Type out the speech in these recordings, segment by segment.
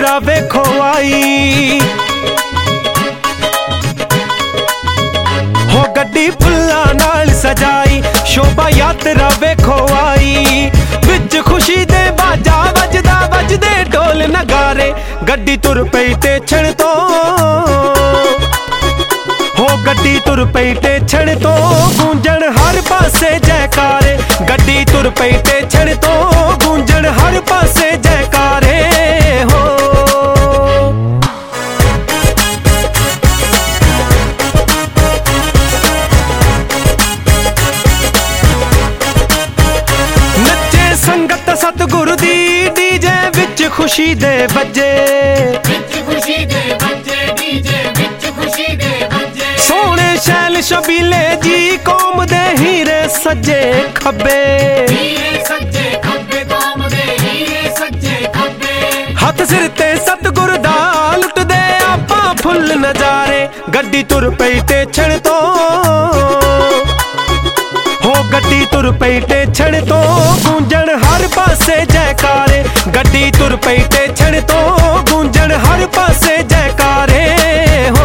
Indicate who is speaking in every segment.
Speaker 1: यात्रा वेखो आई हो गड्डी फुल्लां नाल सजाई शोभा यात्रा वेखो आई विच खुशी दे बाजा वजदा वजदे ढोल नगारे गड्डी तुर पई टेछण तो हो गड्डी तुर पई टेछण तो गूंजण हर पासे जयकारे गड्डी तुर पई टेछण तो गूंजण हर पासे जयकारे हो नचे संगत सतगुरु दी डीजे विच खुशी दे बजे सोने शैल शबीले जी कौम दे हीरे सज्जे खब्बे हथ सिर ते सतगुर दा लुट दे आपां फुल नजारे गड्डी तुर पई टेछण तो हो गड्डी तुर पई टेछण तो गूंजण हर पासे जयकारे गड्डी तुर पई टेछण तो गूंजण हर पासे जयकारे हो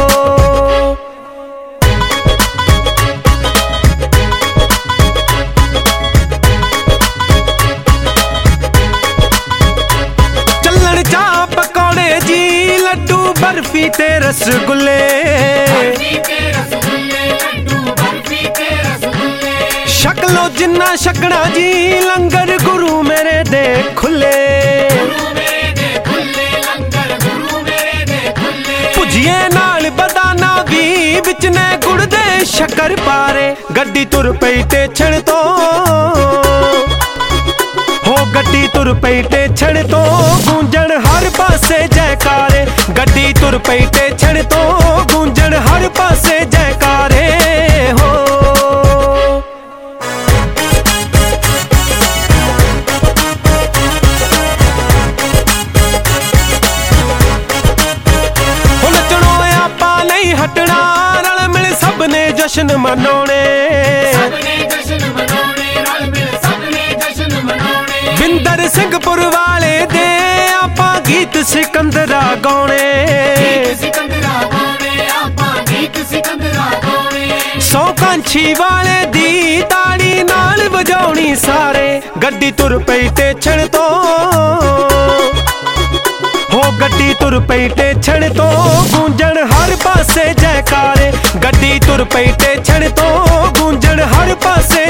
Speaker 1: बर्फी ते रसगुल्ले शक्लो जिन्ना शकना जी लंगर गुरु मेरे दे खुले भुजिए नाल बदाना भी विच ने गुड़ दे शक्कर पारे गड्डी तुर पई टेछण तो हो गड्डी तुर पई टेछण तो गूंजण हर पासे जयकारे गड्डी तुर पई टेछण तो गूंजण हर पासे जयकारे हो नचणो आपां नहीं हटना रल मिल सबने जश्न मनाउणे बिंदर सिंहपुर वाले दे आपां गीत सिकंदरा गाउने सौ कांछी वाले दी ताड़ी नाल वजाउणी सारे गड्डी तुर पई टेछण तो हो गड्डी तुर पई टेछण तो गूंजण हर पासे जयकारे गड्डी तुर पई टेछण तो गूंजण हर पासे